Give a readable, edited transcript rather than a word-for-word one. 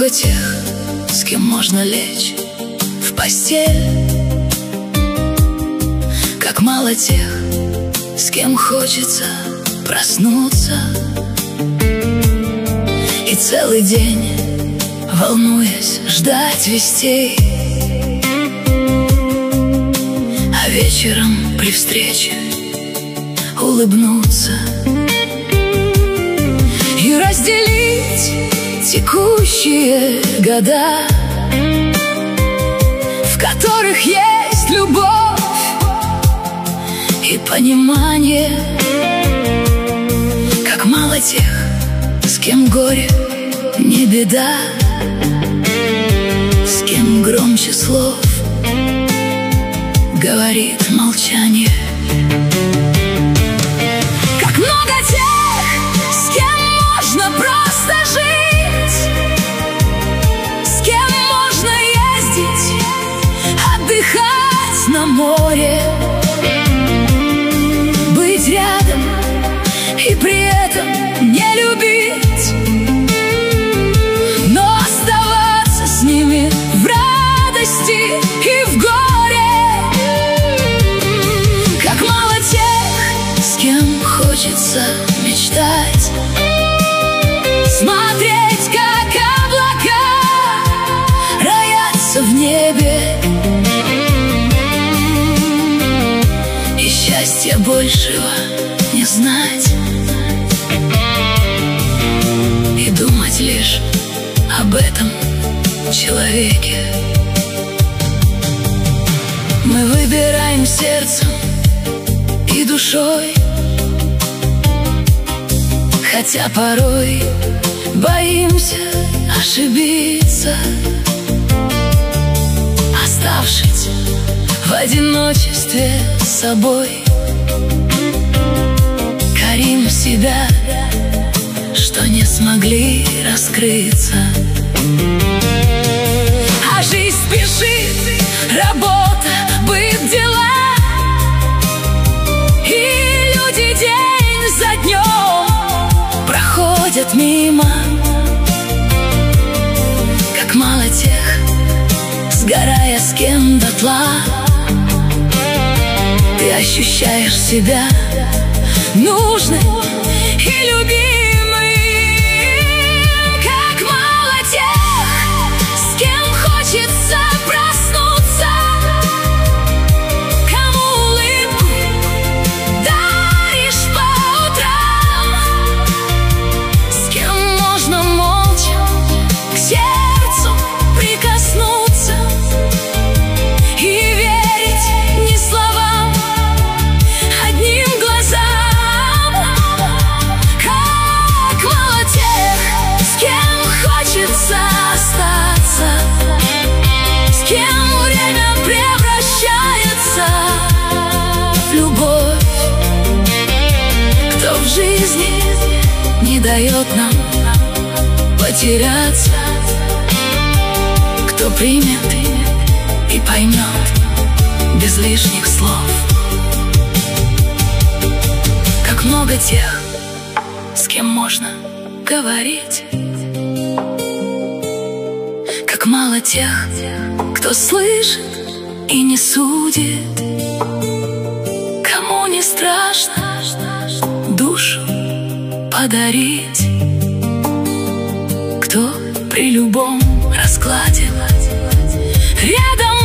много тех, с кем можно лечь в постель. Как мало тех, с кем хочется проснуться и целый день, волнуясь, ждать вестей. А вечером при встрече улыбнуться и разделить текущие года, в которых есть любовь и понимание. Как мало тех, с кем горе не беда, с кем громче слов говорит молчание. Как много тех, с кем можно просто жить, с кем можно ездить, отдыхать на море, быть рядом и при этом не любить, но оставаться с ними в радости и в горе. Как мало тех, с кем хочется мечтать, смотреть, как облака роятся в небе, и счастья большего не знать, и думать лишь об этом человеке. Мы выбираем сердцем и душой, хотя порой боимся ошибиться, оставшись в одиночестве с собой. Корим себя, что не смогли раскрыться. А жизнь спешит, работа, быт, дела, и люди день за днем проходят мимо. Как мало тех, сгорая с кем дотла, ты ощущаешь себя нужным и любимым. Как мало тех, с кем хочется проснуться, кому улыбку даришь по утрам, с кем можно молча к сердцу прикоснуться и верить не словам, одним глазам. Как мало тех, с кем хочется остаться, с кем время превращается в любовь, кто в жизни не дает нам потеряться, кто примет и поймет без лишних слов. Как много тех, с кем можно говорить, как мало тех, кто слышит и не судит, кому не страшно душу подарить, кто при любом раскладе рядом